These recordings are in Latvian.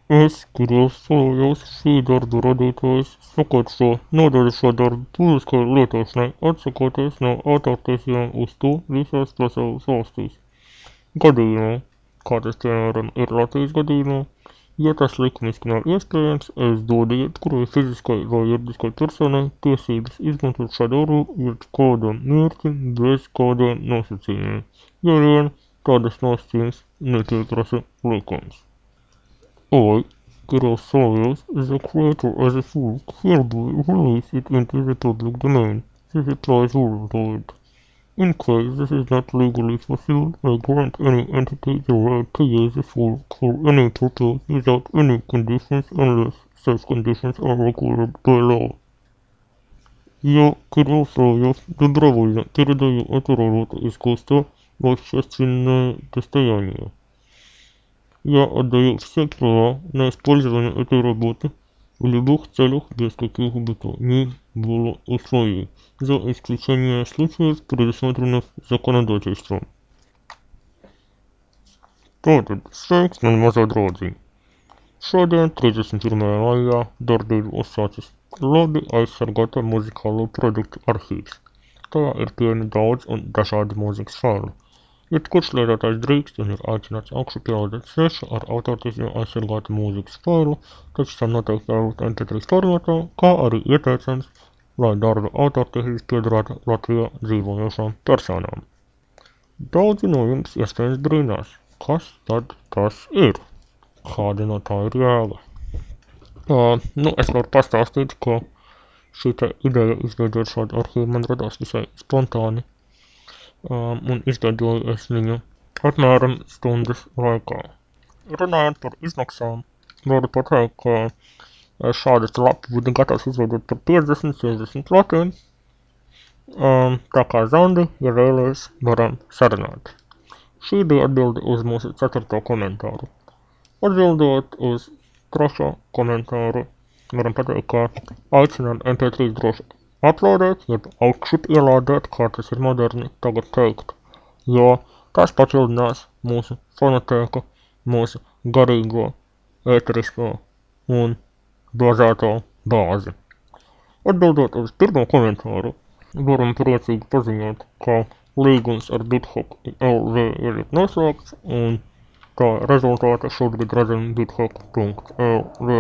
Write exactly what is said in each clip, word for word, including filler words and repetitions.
Es grozījos šī darba radītājs sakārto nodaļas darbu publiskai lietošanai, atsakoties no autortiesībām uz to visās pasaules valstīs. Gadījumā, kā tas piemēram ir Latvijas gadījumā, ja tas likumiski nav iespējams, es dodu jebkurai fiziskai vai juridiskai personai tiesības izmantot šādu darbu uz kādam mērķim bez kādiem nosacījumiem, ja vien tādas nosacījumus nepieprasa likums. I, Grossoyos, is a creator as a full hereby release it into the public domain. This applies worldwide. In case this is not legally possible, I grant any entity the right to use the full for any purpose without any conditions unless such conditions are required by law. Я, Кирилл Соловьев, добровольно передаю эту работу искусства в общественное достояние. Я отдаю все права на использование этой работы в любых целях без каких бы то ни было условий, за исключением случаев, предусмотренных законодательством. Tātad sveiks, man mazā draudziņ. Šodien, trīsdesmit pirmajā maijā, darbību uzsācis labi aizsargāta muzikālo produktu arhīvs. Tajā ir pieejami daudz un dažādi mūzikas faili. Jebkurš lietotājs drīkst un ir aicināts augšupielādēt svešu ar autortiesībām aizsargātu mūzikas failu, taču tam noteikti jābūt em pe trīs formātā, kā arī ieteicams, lai darba autortiesības piederētu Latvijā dzīvojošām personām. Daudzi no jums iespējams brīnās, kas tad tas ir? Kāda no tā ir jēga? Uh, nu, es varu pastāstīt, ka šī te ideja izveidot šādu arhīvu man radās visai spontāni. Um, un izveidoju es viņu apmēram stundas laikā. Runājot par izmaksām, varu pateikt, ka šādu lapu būtu gatavs izveidot par piecdesmit sešdesmit latiem. Um, tā kā Zandi, ja vēlies, varam sarunāt. Šī bija atbilde uz mūsu ceturto komentāru. Atbildot uz trešo komentāru, varam pateikt, ka aicinām em pe trīs droši uploadēt, jeb augšup ielādēt, kā tas ir moderni tagad teikt, jo tas papildinās mūsu fonotēku, mūsu garīgo, ēterisko un bāzēto bāzi. Atbildot uz pirmo komentāru, varam priecīgi paziņot, ka līgums ar BitHop el vē ir noslēgts, un kā rezultāta šobrīd redzam bithop punkt el vē.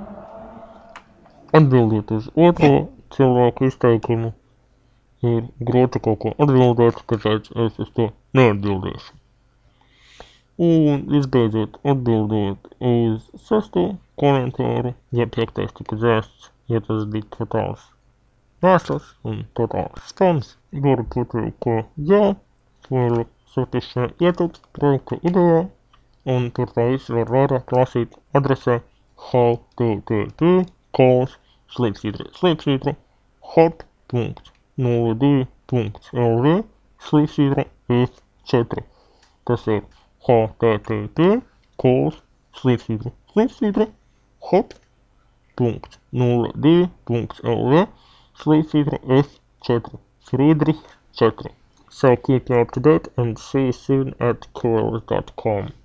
Atbildot uz otro cilvēku izteikumu, ir grūti kaut ko atbildēt, tāpēc es uz to neatbildēšu. Un visbeidzot, atbildot uz sesto komentāru, ja piektais tika dzēsts, ja tas bija totāls mēsls un totāls spams, varu pateikt, ka jā, varu satisfē ietilpst projekta idejā, un tur tā visu var vairāk lasīt adresē http kols slīpsvītra slīpsvītra hop punkt nulle divi punkt el vē slīpsvītra ef četri. Tas ir http kols slīpsvītra slīpsvītra hop punkt nulle divi punkt el vē slīpsvītra ef četri. Friedrich četri. So keep you up to date and see you soon at coils dot com.